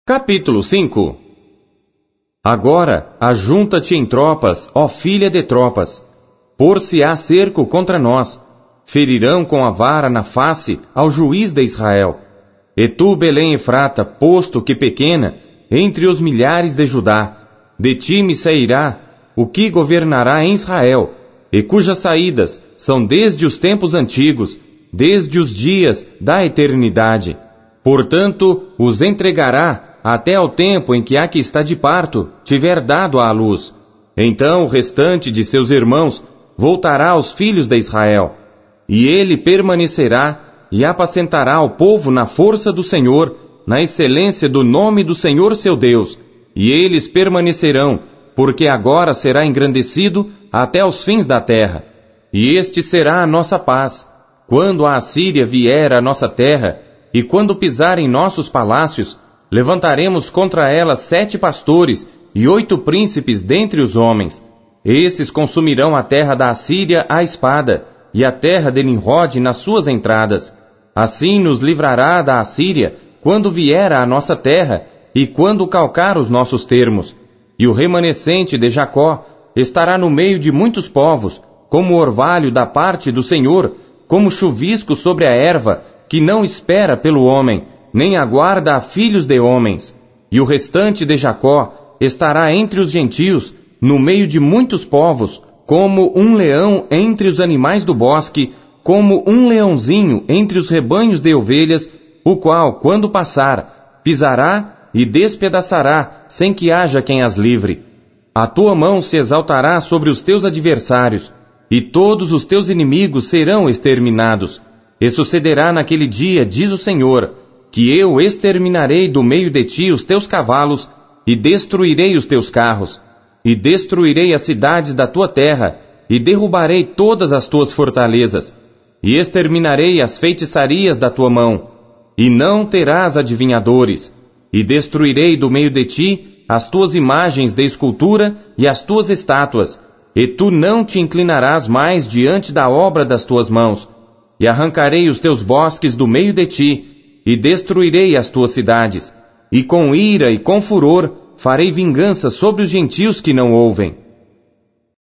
Capítulo 5. Agora, ajunta-te em tropas, ó filha de tropas. Por-se-á cerco contra nós. Ferirão com a vara na face ao juiz de Israel. E tu, Belém Efrata, posto que pequena, entre os milhares de Judá, de ti me sairá o que governará em Israel, e cujas saídas são desde os tempos antigos, desde os dias da eternidade. Portanto, os entregará até ao tempo em que a que está de parto tiver dado à luz. Então o restante de seus irmãos voltará aos filhos de Israel, e ele permanecerá e apacentará o povo na força do Senhor, na excelência do nome do Senhor seu Deus, e eles permanecerão, porque agora será engrandecido até os fins da terra. E este será a nossa paz. Quando a Assíria vier à nossa terra, e quando pisar em nossos palácios, levantaremos contra ela 7 pastores e 8 príncipes dentre os homens. Esses consumirão a terra da Assíria à espada, e a terra de Nimrod nas suas entradas. Assim nos livrará da Assíria, quando vier à nossa terra, e quando calcar os nossos termos. E o remanescente de Jacó estará no meio de muitos povos, como orvalho da parte do Senhor, como chuvisco sobre a erva, que não espera pelo homem, nem aguarda a filhos de homens. E o restante de Jacó estará entre os gentios, no meio de muitos povos, como um leão entre os animais do bosque, como um leãozinho entre os rebanhos de ovelhas, o qual, quando passar, pisará e despedaçará, sem que haja quem as livre. A tua mão se exaltará sobre os teus adversários, e todos os teus inimigos serão exterminados. E sucederá naquele dia, diz o Senhor, que eu exterminarei do meio de ti os teus cavalos, e destruirei os teus carros, e destruirei as cidades da tua terra, e derrubarei todas as tuas fortalezas, e exterminarei as feitiçarias da tua mão, e não terás adivinhadores, e destruirei do meio de ti as tuas imagens de escultura e as tuas estátuas, e tu não te inclinarás mais diante da obra das tuas mãos, e arrancarei os teus bosques do meio de ti, e destruirei as tuas cidades, e com ira e com furor farei vingança sobre os gentios que não ouvem.